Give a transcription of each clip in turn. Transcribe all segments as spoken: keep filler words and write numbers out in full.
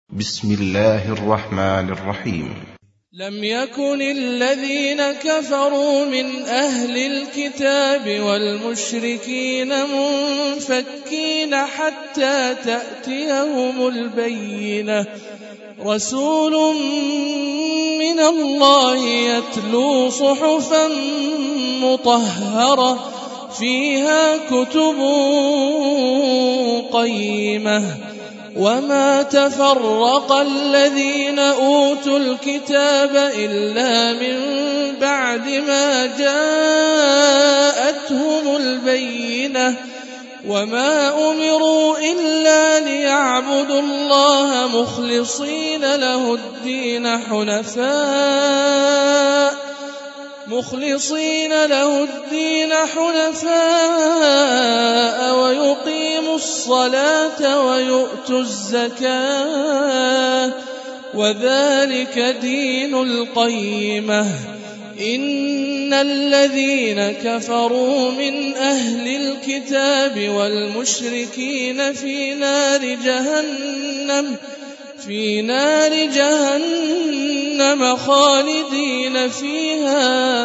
بسم الله الرحمن الرحيم. لم يكن الذين كفروا من أهل الكتاب والمشركين منفكين حتى تأتيهم البينة، رسول من الله يتلو صحفا مطهرة فيها كتب قيمة. وما تفرق الذين أوتوا الكتاب إلا من بعد ما جاءتهم البينة، وما أمروا إلا ليعبدوا الله مخلصين له الدين حنفاء مخلصين له الدين حنفاء ويقيموا الصلاة ويؤتوا الزكاة، وذلك دين القيمة. إن الذين كفروا من أهل الكتاب والمشركين في نار جهنم في نار جهنم خالدين فيها،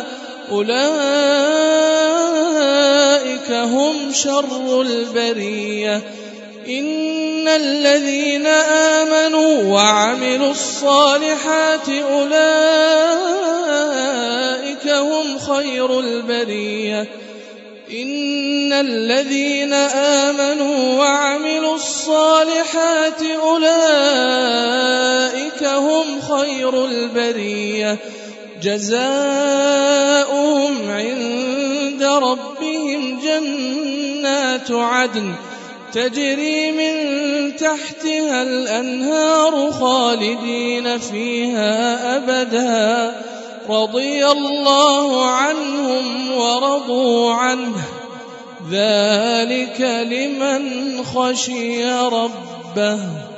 أولئك هم شر البرية. إن الذين آمنوا وعملوا الصالحات أولئك هم خير البرية. إن الذين آمنوا وعملوا الصالحات أولئك هم خير البرية، جزاؤهم عند ربهم جنات عدن تجري من تحتها الأنهار خالدين فيها أبدا، رضي الله عنهم ورضوا عنه، ذلك لمن خشي ربه.